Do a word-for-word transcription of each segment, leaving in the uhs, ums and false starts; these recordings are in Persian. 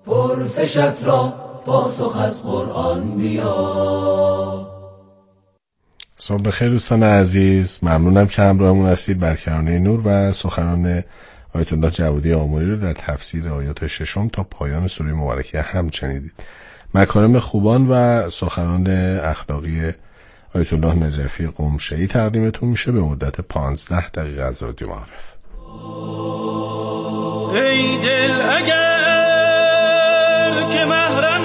پرسشت را پاسخ از قرآن بیا. صبح بخیر دوستان عزیز، ممنونم که همراهمون هستید. برکرانه نور و سخنان آیت الله جوادی آمری رو در تفسیر آیات ششم تا پایان سوره مبارکه هم شنیدید. مکارم خوبان و سخنان اخلاقی آیت الله نجفی قمشه‌ای تقدیمتون میشه به مدت پانزده دقیقه از رادیو معارف. ای دل اگر که محرم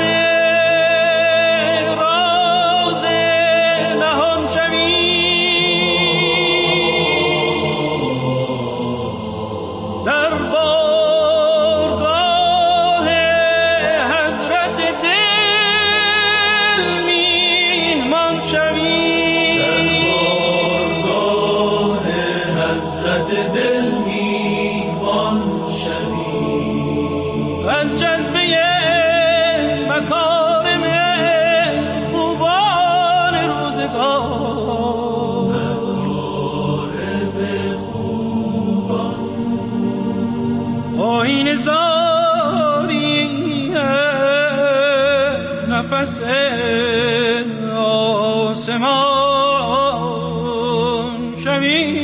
راز نهان شوی، در بارگاه حضرت دل میهمان شوی، در بارگاه حضرت دل میهمان شوی، از جذبه مکارم خوبان روزگار، مکارم خوبان آیین زاری از نفس آسمان شوی،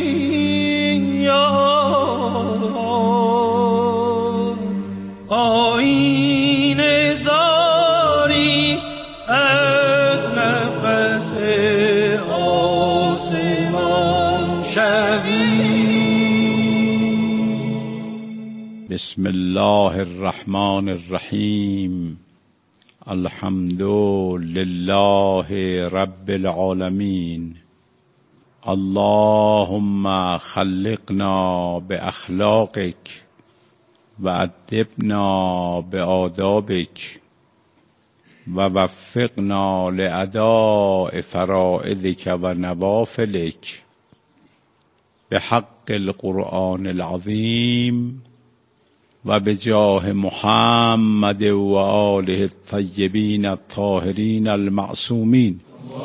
آیین زاری از نفس آسمان شوی. بسم الله الرحمن الرحیم. الحمد لله رب العالمین. اللهم خلقنا باخلاقک و ادبنا بآدابک و وفقنا لأداء فرائضک و نوافلک بحق القرآن العظیم و بجاه محمد و آله الطیبین الطاهرین المعصومین.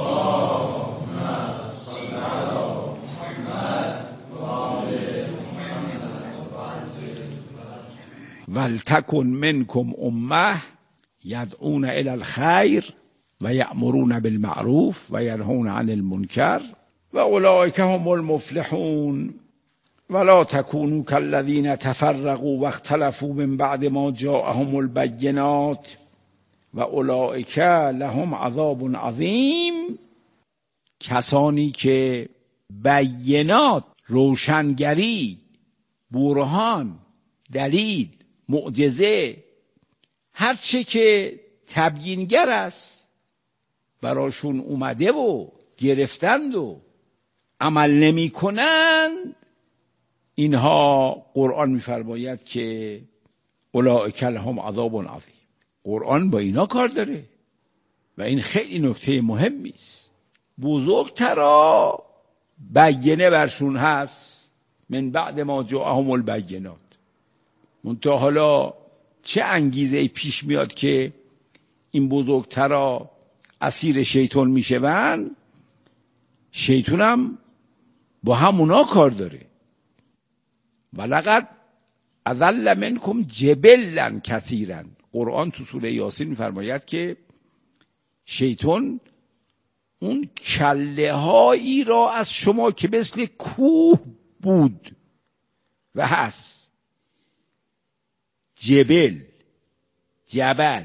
ولتکن منکم امه یدعون الی الخیر و یأمرون بالمعروف و ینهون عن المنکر و اولئک هم المفلحون ولا تکونوا کالذین تفرقوا واختلفوا من بعد ما جاءهم البینات و اولئک لهم عذاب عظیم. کسانی که بینات، روشنگری، برهان، دلیل، معجزه، هر چه که تبیینگر است براشون اومده و گرفتند و عمل نمی کنند، اینها قرآن میفرماید که اولئک لهم عذاب عظیم. قرآن با اینا کار داره و این خیلی نکته مهمی است. بزرگترا بینه برشون هست من بعد ما جاءهم البینات. منتها حالا چه انگیزه پیش میاد که این بزرگترا اسیر شیطان میشون؟ شیطان هم با همونا کار داره. ولقد اضل منکم جبلا کثیرا. قرآن تو سوره یاسین میفرماید که شیطان اون کله هایی را از شما که مثل کوه بود و هست، جبل، جبل،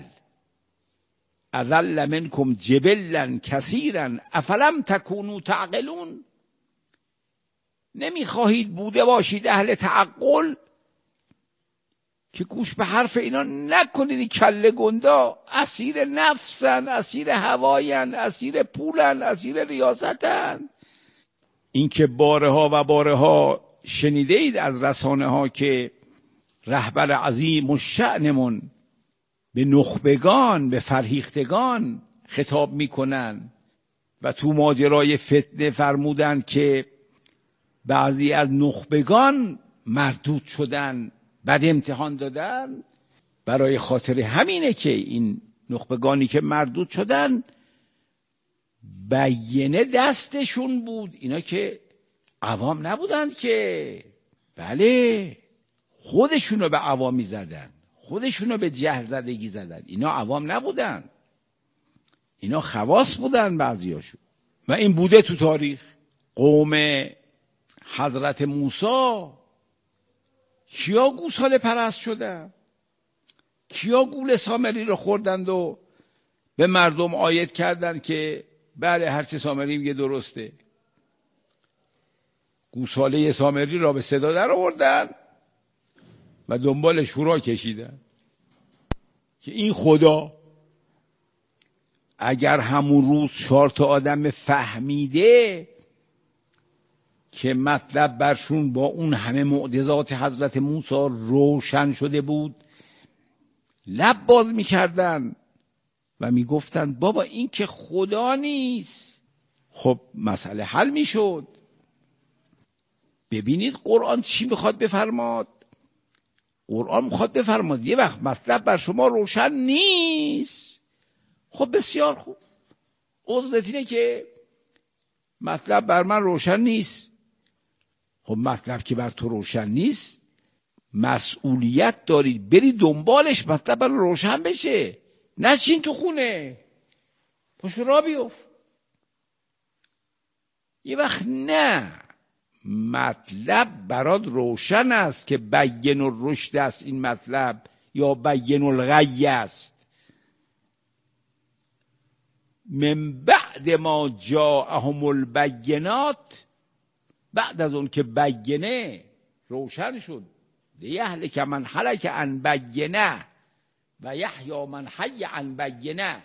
اضل منکم جبلا کثیرا افلم تکونوا تعقلون. نمیخواهید بوده باشید اهل تعقل که گوش به حرف اینا نکنید؟ این کله گندا اسیر نفسن، اسیر هواین، اسیر پولن، اسیر ریاستن. این که بارها و بارها شنیده اید از رسانه ها که رهبر عظیم الشأنمون به نخبگان، به فرهیختگان خطاب میکنن و تو ماجرای فتنه فرمودن که بعضی از نخبگان مردود شدن، بعد امتحان دادن. برای خاطر همینه که این نخبگانی که مردود شدن بینه دستشون بود. اینا که عوام نبودند که، بله، خودشونو به عوامی زدن، خودشونو به جهل زدگی زدن. اینا عوام نبودن، اینا خواص بودن بعضیاشون. و این بوده تو تاریخ. قوم حضرت موسی کیا گوساله پرست شدن؟ کیا گول سامری رو خوردند و به مردم آیت کردند که بله هرچه سامری میگه درسته؟ گوساله سامری را به صدا در آوردن و دنبالش هورا کشیدن که این خدا اگر همون روز چهار تا آدم فهمیده که مطلب برشون با اون همه معجزات حضرت موسی روشن شده بود، لب باز میکردن و میگفتن بابا این که خدا نیست، خب مسئله حل میشد. ببینید قرآن چی میخواد بفرماد. قرآن میخواد بفرماد یه وقت مطلب بر شما روشن نیست، خب بسیار خوب، عذرت اینه که مطلب بر من روشن نیست. خب مطلب که بر تو روشن نیست، مسئولیت دارید بری دنبالش، مطلب بر روشن بشه. نشین تو خونه، پاشو را بیفت. یه وقت نه، مطلب برات روشن است که بین الرشد است این مطلب یا بین الغی است. من بعد ما جاءهم البینات، بعد از اون که بینه روشن شد، لیهلک من هلک عن بینه و یحیی من حی عن بینه.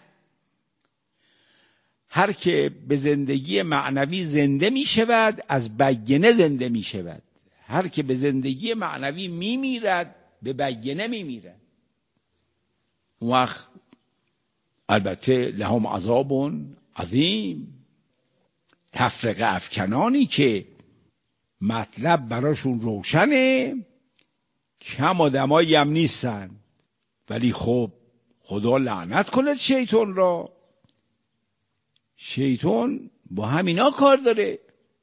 هر که به زندگی معنوی زنده می شود از بینه زنده می شود، هر که به زندگی معنوی می میرد به بینه می میرد. اون وقت البته لهم عذاب عظیم. تفرقه افکنانی که مطلب براشون روشنه کم آدمایی هم نیستن، ولی خب خدا لعنت کنه شیطان را. شیطان با همینا کار داره.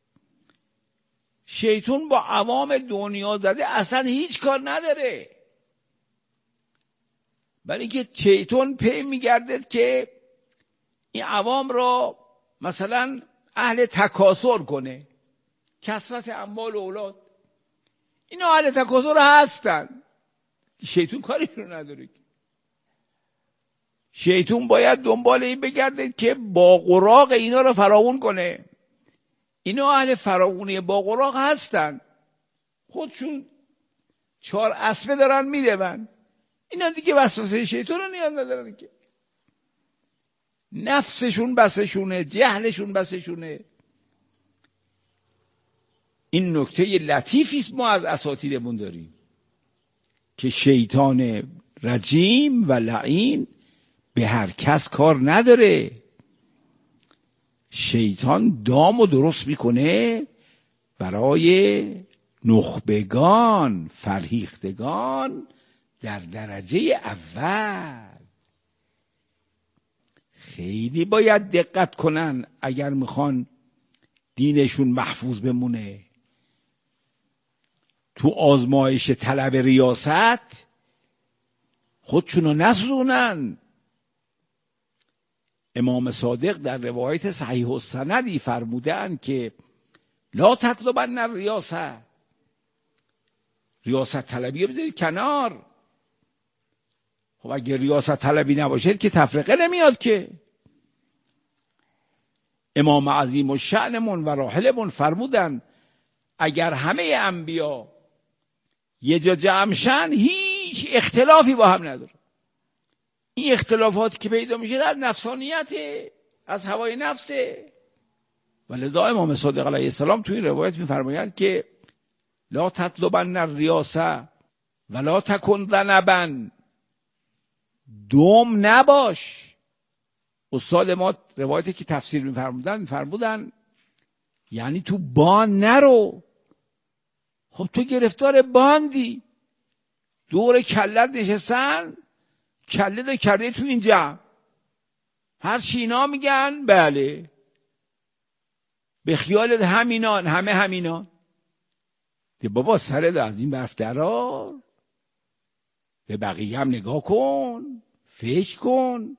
شیطان با عوام دنیا زده اصلا هیچ کار نداره، برای که شیطان پی میگردد که این عوام را مثلا اهل تکاثر کنه، کثرت اموال و اولاد. اینا اهل تکاثر هستن، شیطان کاری رو نداره. شیطان باید دنبال این بگرده که با قراق اینا رو فراوون کنه. اینا اهل فراوونی با قراق هستن، خودشون چهار اسبه دارن میدون. اینا دیگه وسوسه شیطان رو نیاز ندارن که، نفسشون بسشونه، جهلشون بسشونه. این نکته لطیفی است ما از اساطیرمون داریم که شیطان رجیم و لعین به هر کس کار نداره. شیطان دامو درست میکنه برای نخبگان، فرهیختگان در درجه اول. خیلی باید دقت کنن اگر میخوان دینشون محفوظ بمونه. تو آزمایش طلب ریاست خودشونو نسوزونن. امام صادق در روایت صحیح السندی فرمودن که لا تطلبن الریاست، ریاست طلبی رو بذارید کنار. خب اگر ریاست طلبی نباشید که تفرقه نمیاد که. امام عظیم الشأنمون و راحلمون فرمودن اگر همه انبیا یه جا جمع شن هیچ اختلافی با هم نداره. این اختلافاتی که پیدا میشه از نفسانیته، از هوای نفسه. ولذا امام صادق علیه السلام تو این روایت میفرمایند که لا تطلبن الریاسه ولا تکن ذنبا، دوم نباش. استاد ما روایتی که تفسیر میفرمودن میفرمودن یعنی تو بان نرو. خب تو گرفتار باندی، دور کلت نشستن، کله دو کرده تو این جمع، هر چی اینا میگن بله، به خیالت همینان، همه همینان. ده بابا سرت از این برف درار، به بقیه هم نگاه کن، فکر کن،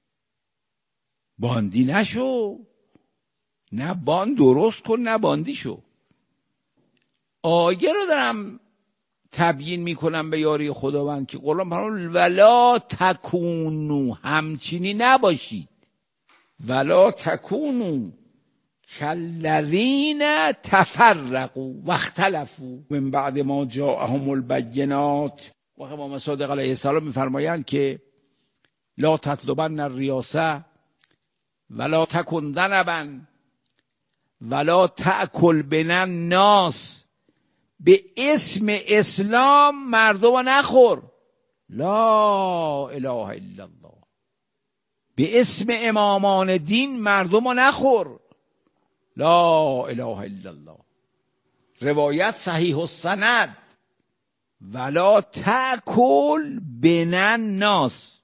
باندی نشو، نه باند درست کن نه باندی شو. آیه رو دارم تبیین میکنم به یاری خداوند که قرآن فرمود ولا تکونو، همچینی نباشید، ولا تکونو کالذین تفرقوا واختلفوا من بعد ما جاءهم البینات. و امام صادق علیه السلام میفرمایند که لا تطلبن الریاسه ولا تکن ذنبا ولا تأکل بین الناس. به اسم اسلام مردم نخور، لا اله الا الله. به اسم امامان دین مردم نخور، لا اله الا الله. روایت صحیح السند ولا تأکل بین الناس.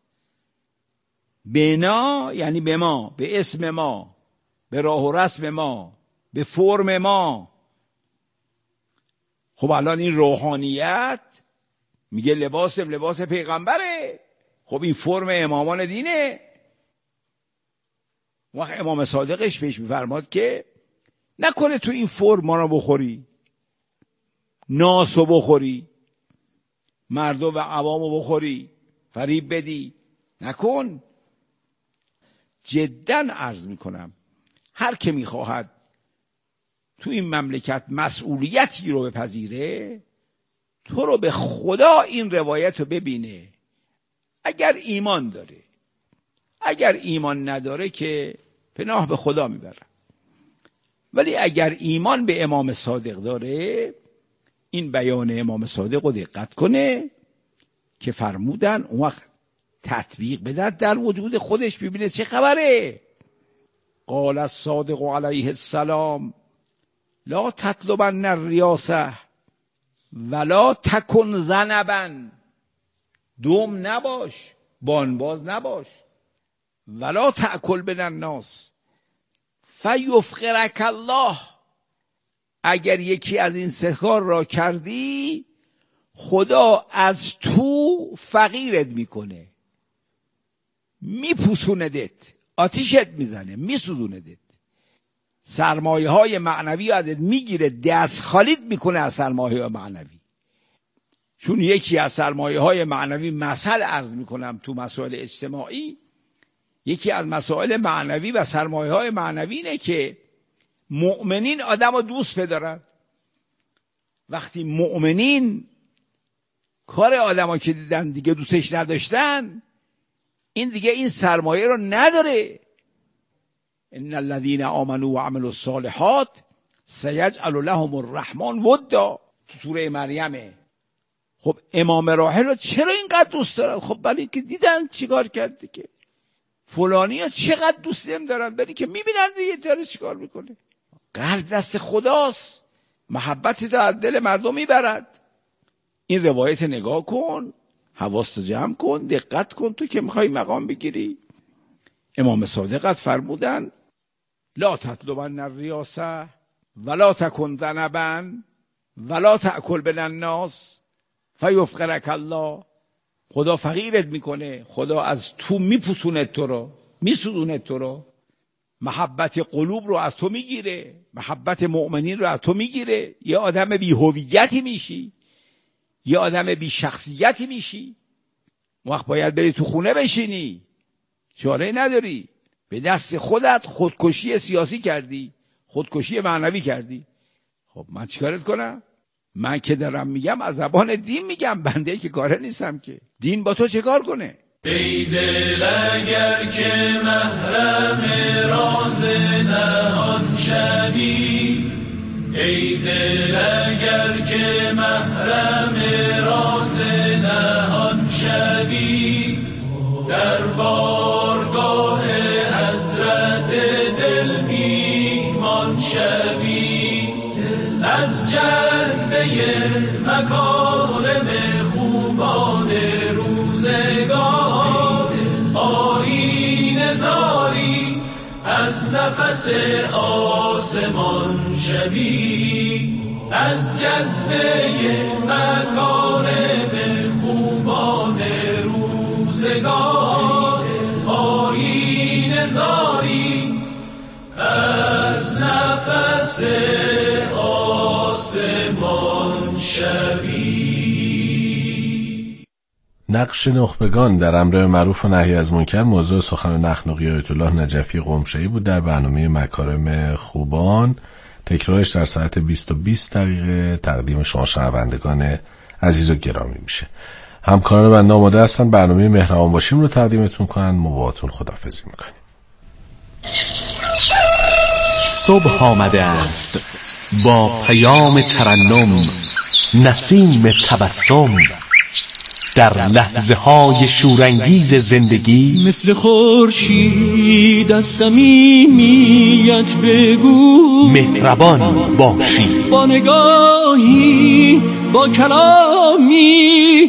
بنا یعنی به ما، به اسم ما، به راه و رسم ما، به فرم ما. خب الان این روحانیت میگه لباسم لباس پیغمبره، خب این فرم امامان دینه. وقت امام صادقش پیش میفرماد که نکنه تو این فرم ما رو بخوری، ناسو بخوری، مردم و عوامو بخوری، فریب بدی، نکن. جدا عرض میکنم هر که میخواهد تو این مملکت مسئولیتی رو بپذیره، تو رو به خدا این روایت رو ببینه. اگر ایمان داره، اگر ایمان نداره که پناه به خدا میبره. ولی اگر ایمان به امام صادق داره، این بیان امام صادق رو دقت کنه که فرمودن اون وقت تطبیق بده در وجود خودش، ببینه چه خبره. قال الصادق علیه السلام لا تطلبن الریاسه ولا تکن ذنبا. دوم نباش، بانباز نباش. ولا تأکل بین الناس فیفقرک الله. اگر یکی از این سه کار را کردی، خدا از تو فقیرت میکنه، میپوسوندت، آتیشت میزنه، میسوزوندت، سرمایه های معنوی ازت میگیره، دست خالیت میکنه از سرمایه های معنوی. چون یکی از سرمایه های معنوی، مثل عرض میکنم تو مسائل اجتماعی، یکی از مسائل معنوی و سرمایه های معنوی اینه که مؤمنین آدم رو دوست بدارن. وقتی مؤمنین کار آدم ها که دیدن دیگه دوستش نداشتن، این دیگه این سرمایه رو نداره. ان الذين آمنوا وعملوا الصالحات سيجعل لهم الرحمن ودا، تو سوره مریمه. خب امام راحل رو چرا اینقدر دوست دارن؟ خب برای که دیدن چیکار کرده، که فلانی ها چقدر دوست دارن، برای که میبینن دیگه داره چیکار میکنه. قلب دست خداست، محبت تو از دل مردم میبرد. این روایت نگاه کن، حواستو جمع کن، دقت کن تو که میخوای مقام بگیری. امام صادق فرمودن لا تطلبن الریاسه ولا تکن ذنبا ولا تأکل بین الناس فیفقرک الله. خدا فقیرت میکنه، خدا از تو میپوسونه تو رو، میسودونه تو رو، محبت قلوب رو از تو میگیره، محبت مؤمنین رو از تو میگیره. یه آدم بی هویتی میشی، یه آدم بی شخصیتی میشی. وقت باید بری تو خونه بشینی، چاره نداری. به دست خودت خودکشی سیاسی کردی، خودکشی معنوی کردی. خب من چیکارت کنم؟ من که دارم میگم از زبان دین میگم، بنده که کاره نیستم که. دین با تو چه کار کنه؟ ای دل اگر که محرم راز نهان شوی، ای دل اگر که محرم راز نهان شوی، در بارگاه حضرت دل میهمان شوی، از جذبه مکارم خوبان روزگار آیین زاری، از نفس آسمان شوی، از جذبه مکارم خوبان شاهان روزگار آیین زاری از نفس آسمان شوی. نقش نخبگان در امر معروف و نهی از منکر موضوع سخن نخنقی آیت الله نجفی قمشه‌ای بود در برنامه مکارم خوبان. تکرارش در ساعت بیست و بیست دقیقه تقدیم شما شنوندگان عزیز و گرامی میشه. همکاران بنده آماده هستن برنامه مهربان باشیم رو تقدیمتون کنن. ما باهاتون خداحافظی میکنیم. صبح آمده است با پیام ترنم، نسیم تبسم، در لحظه های شورانگیز زندگی مثل خورشید از صمیمیت بگو، مهربان باشی، با نگاهی با کلامی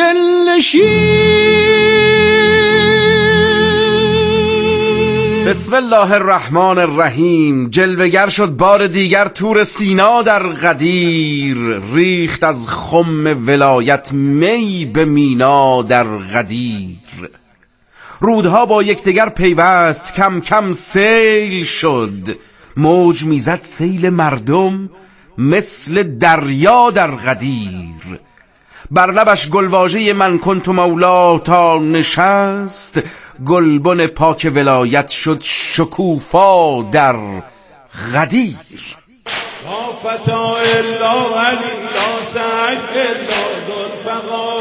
دلنشین. بسم الله الرحمن الرحیم. جلوگر شد بار دیگر تور سینا در غدیر، ریخت از خم ولایت می به مینا در غدیر. رودها با یکدیگر پیوست، کم کم سیل شد، موج میزد سیل مردم مثل دریا در غدیر. بر لبش گلواژه من کنت مولا تا نشست، گلبن پاک ولایت شد شکوفا در غدیر. لا فتا الا علی لا سعد الا ذوالفقار،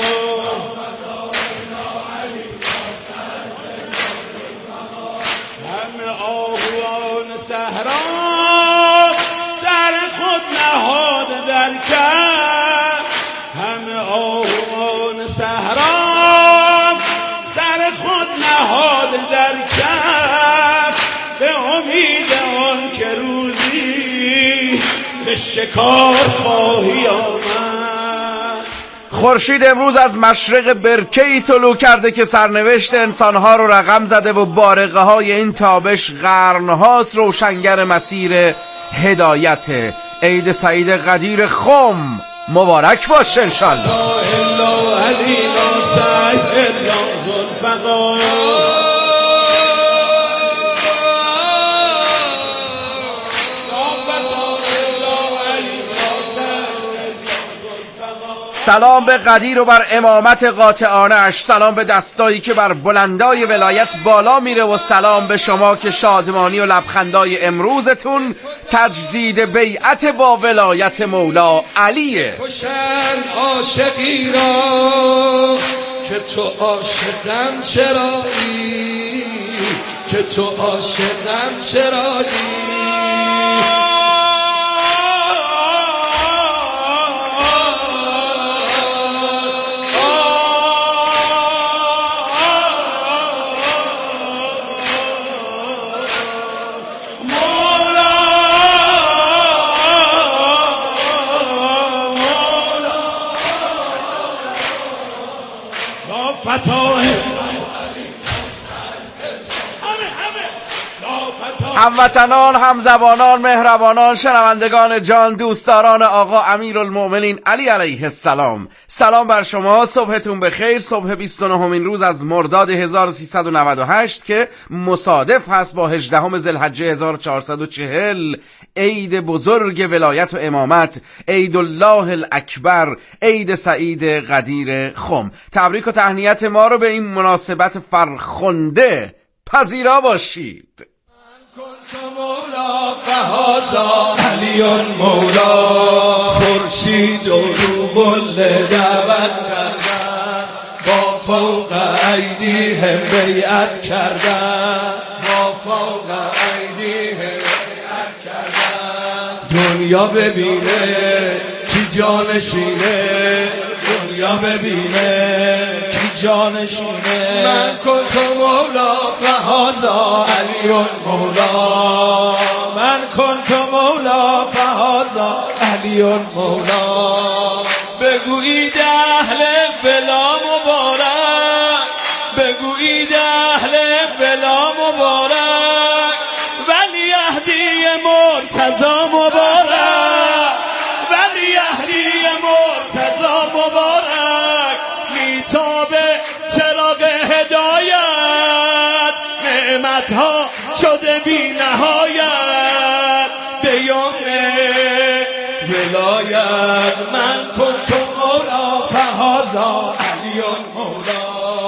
همه آهوان صحرا سر خود نهاد در کف، همه آهوان صحرا سر خود نهاد در کف، به امید آن که روزی به شکار خواهی آمد. خورشید امروز از مشرق برکه‌ای طلوع کرده که سرنوشت انسانها رو رقم زده و بارقه های این تابش قرنهاست روشنگر مسیر هدایت. عید سعید غدیر خم مبارک باشه انشالله. لا الا علی لا سعد الا ذوالفقار. سلام به غدیر و بر امامت قاطعانه اش، سلام به دستایی که بر بلندای ولایت بالا میره و سلام به شما که شادمانی و لبخندای امروزتون تجدید بیعت با ولایت مولا علیه. کشن عاشقی را که تو عاشقم چرایی، که تو عاشقم چرایی. هموطنان، همزبانان، مهربانان، شنوندگان جان، دوستداران آقا امیرالمؤمنین علی علیه السلام، سلام بر شما. صبحتون بخیر. صبح بیست و نهمین روز از مرداد هزار و سیصد و نود و هشت که مصادف هست با هجدهم ذوالحجه هزار و چهارصد و چهل، عید بزرگ ولایت و امامت، عید الله الاکبر، عید سعید غدیر خم. تبریک و تهنیت ما رو به این مناسبت فرخنده پذیرا باشید. کنت مولا فهازا علی مولا، خورشید و رو بله دعوت کردن، با فوق ایدیهم بیعت کردن، با فوق ایدیهم بیعت کردن. دنیا ببینه کی جانشینه، دنیا ببینه کی جانشینه. من کنت مولا فهازا علی مولا، من کنت مولا فهازا علی مولا. بگویید اهل بلا مبارک، بگویید اهل بلا مبارک، ولی اهدی مرتضی مبارک، ولی اهدی مرتضی مبارک. میتون نعمتها شده بی نهایت بیامه ولایت من کنت مولا فهازا علیون مولا.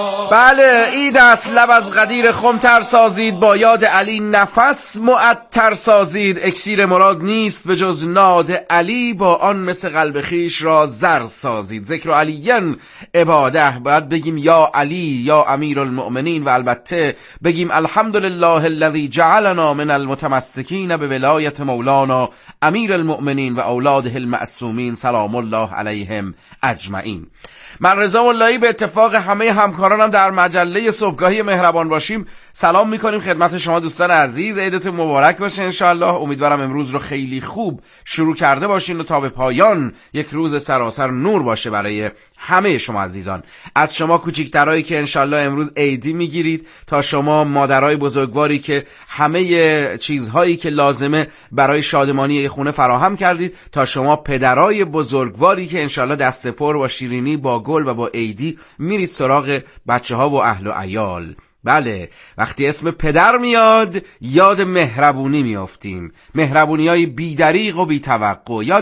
بله عید است، لب از غدیر خمتر سازید، با یاد علی نفس معطر سازید. اکسیر مراد نیست به جز ناد علی، با آن مثل قلب خیش را زر سازید. ذکر علیین عباده، باید بگیم یا علی یا امیر المؤمنین و البته بگیم الحمدلله الذی جعلنا من المتمسکین به ولایت مولانا امیر المؤمنین و اولاده المعصومین سلام الله علیهم اجمعین. من رضا ملایی به اتفاق همه همکارانم در مجله صبحگاهی مهربان باشیم سلام میکنیم خدمت شما دوستان عزیز. عیدتون مبارک باشه انشالله. امیدوارم امروز رو خیلی خوب شروع کرده باشین و تا به پایان یک روز سراسر نور باشه برای همه شما عزیزان. از شما کوچیکترایی که انشالله امروز عیدی میگیرید تا شما مادرای بزرگواری که همه چیزهایی که لازمه برای شادمانی خونه فراهم کردید، تا شما پدرای بزرگواری که انشالله دست پر با شیرینی با گل و با عیدی میرید سراغ بچه ها و اهل و عیال. بله وقتی اسم پدر میاد یاد مهربونی میافتیم، مهربونی های بیدریق و بیتوقع. یاد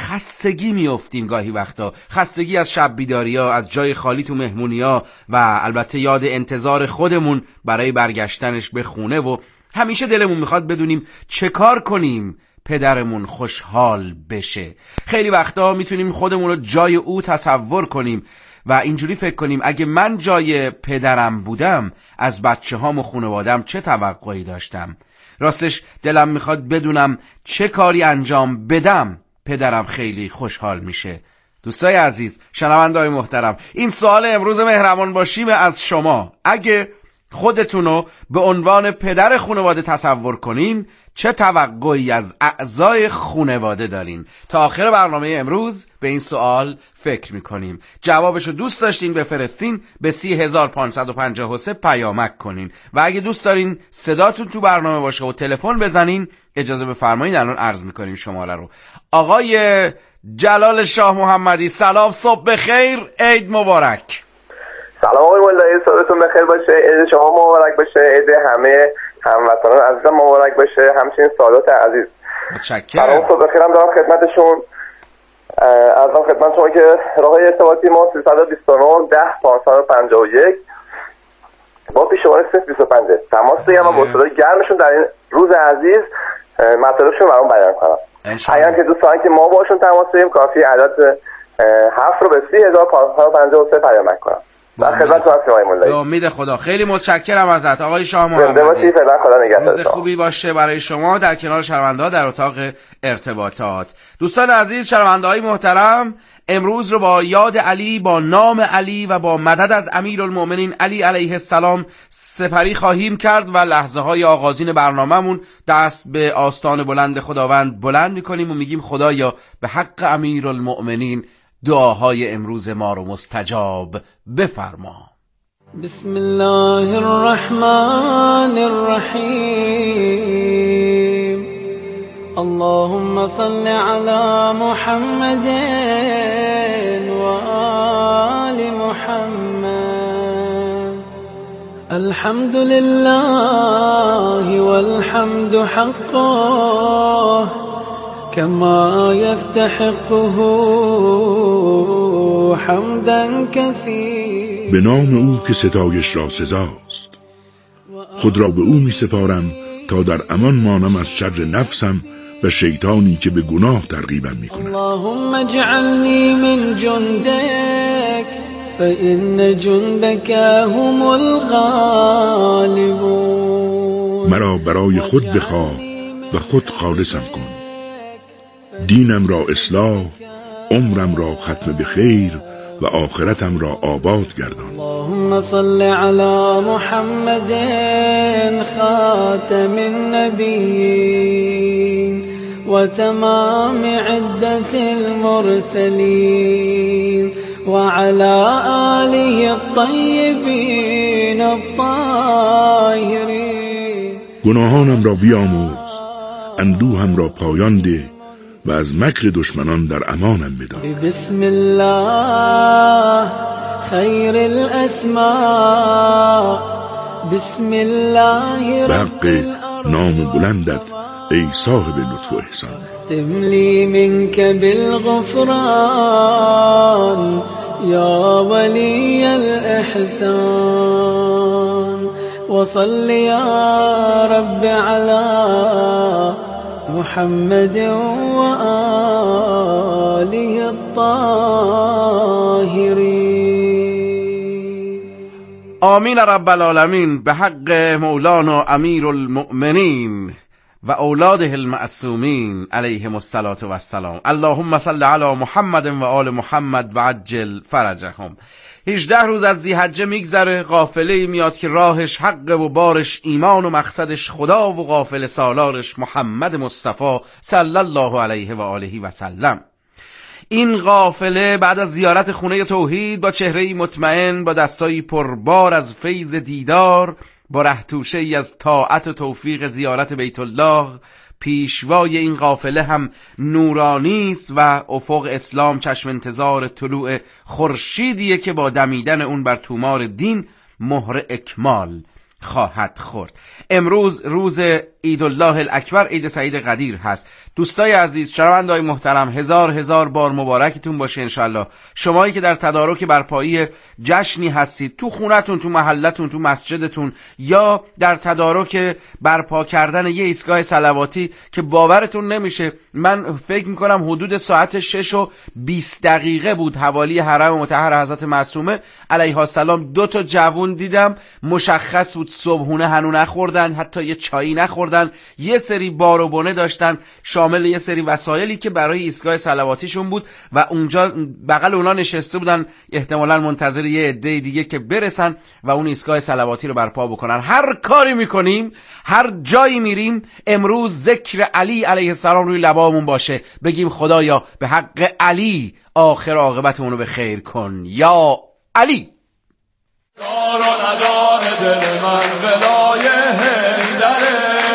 خستگی میافتیم گاهی وقتا، خستگی از شب بیداری ها، از جای خالی تو مهمونی ها و البته یاد انتظار خودمون برای برگشتنش به خونه و همیشه دلمون میخواد بدونیم چه کار کنیم پدرمون خوشحال بشه. خیلی وقتا میتونیم خودمون رو جای او تصور کنیم و اینجوری فکر کنیم اگه من جای پدرم بودم از بچه هام و خانوادم چه توقعی داشتم. راستش دلم میخواد بدونم چه کاری انجام بدم پدرم خیلی خوشحال میشه. دوستای عزیز، شنونده‌های محترم، این سوال امروز مهربان باشیم از شما. اگه خودتونو به عنوان پدر خانواده تصور کنین چه توقعی از اعضای خانواده دارین؟ تا آخر برنامه امروز به این سوال فکر میکنیم. جوابشو دوست داشتین بفرستین به سی هزار پانصد و پنجاه و سه پیامک کنین و اگه دوست دارین صداتون تو برنامه باشه و تلفن بزنین اجازه بفرمایید الان عرض میکنیم شماره رو. آقای جلال شاه محمدی سلام، صبح بخیر، عید مبارک. سلام آقای مولایی، صبحتون بخیر باشه، عید شما مبارک باشه، عید همه هموطنان عزیزم مبارک باشه، همچنین سادات عزیز. متشکرم. سلام صبح بخیرم دارم خدمتشون. ارزم خدمت شما که راه ارتباطی ما سیصد و بیست و نه ده پانصد و پنجاه و یک با پیشوان صفر بیست و پنج تماس بگیرم و با صدای گرمشون در این روز عزیز مطالبشون برام بیان کنم. اگر که دوست دارن که ما باشون تماس بگیریم کافی عدد هفت رو به سی هزار پانصد و پنجاه و سه پیامک کنم. در خدمت شما آقای مولایی. به امید خدا. خیلی متشکرم ازت آقای شاه محمدی. زنده باشی، فعلا خدا نگهدار. روز خوبی باشه برای شما در کنار شنونده‌ها در اتاق ارتباطات. دوستان عزیز، شنونده‌های محترم، امروز رو با یاد علی، با نام علی و با مدد از امیرالمؤمنین علی علیه السلام سپری خواهیم کرد و لحظه های آغازین برنامه‌مون دست به آستان بلند خداوند بلند می‌کنیم و میگیم خدایا به حق امیرالمؤمنین دعاهای امروز ما رو مستجاب بفرما. بسم الله الرحمن الرحیم. اللهم صل على محمد و آل محمد. الحمد لله والحمد حقه كما يستحقه حمدا كثيرا. به نام او که ستایش را سزاست، خود را به او می سپارم تا در امان مانم از شر نفسم و شیطانی که به گناه ترغیبم می کند. اللهم اجعلني من جندك فإن جندك هم الغالبون. مرا برای خود بخواه و خود خالصم کن، دینم را اصلاح، عمرم را ختم به خیر و آخرتم را آباد گردان. اللهم صل على محمد خاتم النبیین و تمام عدة المرسلین و على آله الطیبین الطاهرین. گناهانم را بیامرز، اندوهم را پایان ده و از مکر دشمنان در امانم بدار. بسم الله خیر الاسماء بسم الله به حق نام بلندت ای صاحب لطف و احسان. اختم لی منك بالغفران یا ولی الاحسان وصل یا رب علی محمد و آله الطاهرین. آمین رب العالمین. به حق مولانا امیر المؤمنین و اولاده المعصومین علیهم الصلاة و السلام. اللهم صل علی محمد و آل محمد و عجل فرجهم. هجده روز از ذی‌حجه میگذره، قافله میاد که راهش حق و بارش ایمان و مقصدش خدا و قافله سالارش محمد مصطفی صلی الله علیه و آله و سلم. این قافله بعد از زیارت خونه توحید با چهره‌ای مطمئن، با دستایی پربار از فیض دیدار، با رهتوشه ای از طاعت و توفیق زیارت بیت الله، پیشوای این قافله هم نورانی است و افق اسلام چشم انتظار طلوع خورشیدیه که با دمیدن اون بر تومار دین مهر اکمال خواهد خورد. امروز روز عید الله الاکبر، عید سعید قدیر هست. دوستای عزیز، شنوندگان محترم، هزار هزار بار مبارکتون باشه انشالله. شمایی که در تدارک برپایی جشنی هستید، تو خونتون، تو محلتون، تو مسجدتون، یا در تدارک برپا کردن یه ایستگاه صلواتی که باورتون نمیشه، من فکر میکنم حدود ساعت شش و بیست دقیقه بود حوالی حرم مطهر حضرت معصومه علیها السلام دو تا جوون دیدم. مشخص بود صبحونه هنو نخوردن، حتی یه چایی نخوردن، یه سری بار و بنه داشتن شامل یه سری وسایلی که برای ایستگاه صلواتیشون بود و اونجا بغل اونا نشسته بودن، احتمالاً منتظر یه عده دیگه که برسن و اون ایستگاه صلواتی رو برپا بکنن. هر کاری میکنیم، هر جایی میریم، امروز ذکر علی علیه السلام روی لبامون باشه، بگیم خدایا به حق علی آخر عاقبتمون رو به خیر کن یا علی. دار و ندار دل من ولای حیدره،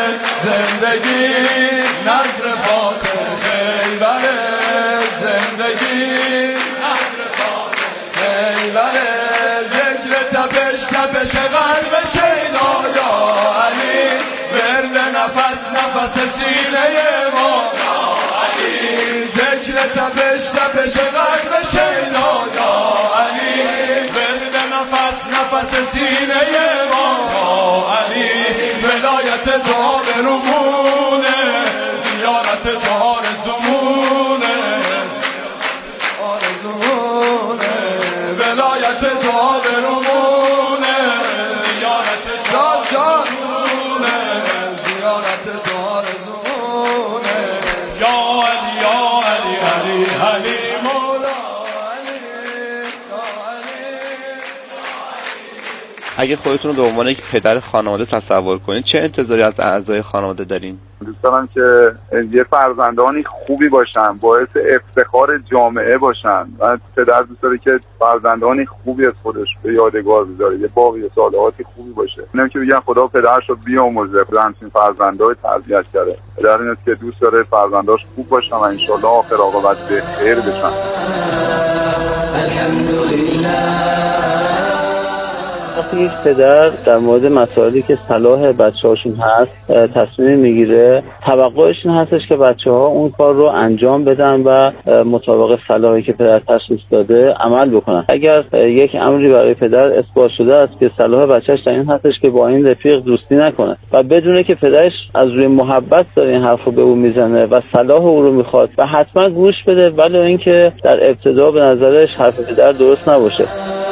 زندگی نظر فاتح خیبره، زندگی نظر فاتح خیبره، ذکر تپش تپش قلب شیدا یا علی، ورد نفس نفس سینه ما یا علی، ذکر تپش تپش قلب شیدا یا علی، نفس نفس سینه ما یا علی، ولایت تو آرزومونه، زیارت تو آرزومونه، آرزومونه، ولایت تو آرزومونه، زیارت تو آرزومونه، زیارت تو آرزومونه، یا علی یا علی علی علی مولا. اگه خودتون رو به عنوان یک پدر خانواده تصور کنید، چه انتظاری از اعضای خانواده دارین؟ دوست دارم که یه فرزندانی خوبی باشن، باعث افتخار جامعه باشن. و پدر دوست داره که فرزندانی خوبی از خودش به یادگار بذاره، یه باقی سالهاتی خوبی باشه. اینم که بگن خدا پدرش رو بیامرزه، همچین فرزندای تربیت کرده. پدر این است که دوست داره فرزنداش خوب باشن و انشالله آخر عاقبت به خیر بشن. الحمدلله. وقتی یک پدر در مورد مسائلی که صلاح بچه‌هاشون هست تصمیم میگیره، توقعش این هستش که بچه‌ها اون کار رو انجام بدن و مطابق صلاحی که پدر تشخیص داده عمل بکنن. اگر یک امری برای پدر اثبات شده است که صلاح بچه‌ش در این هستش که با این رفیق دوستی نکنه و بدونه که پدرش از روی محبت داره این حرفو به او میزنه و صلاح او رو میخواد و حتما گوش بده، ولی اینکه در ابتدا به نظرش حرف پدر درست نباشه.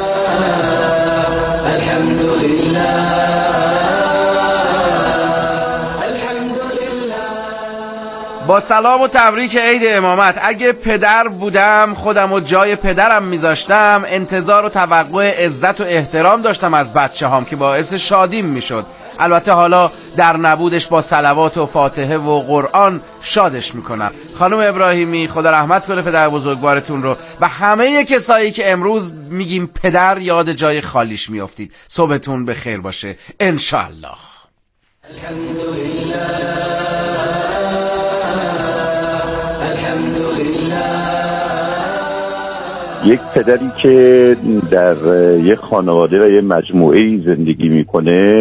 با سلام و تبریک عید امامت. اگه پدر بودم خودم و جای پدرم میذاشتم، انتظار و توقع عزت و احترام داشتم از بچه هام که باعث شادیم میشد. البته حالا در نبودش با صلوات و فاتحه و قرآن شادش میکنم. خانم ابراهیمی خدا رحمت کنه پدر بزرگوارتون رو و همه کسایی که امروز میگیم پدر یاد جای خالیش میافتید. صبحتون بخیر باشه انشالله. یک پدری که در یک خانواده و یک مجموعه زندگی میکنه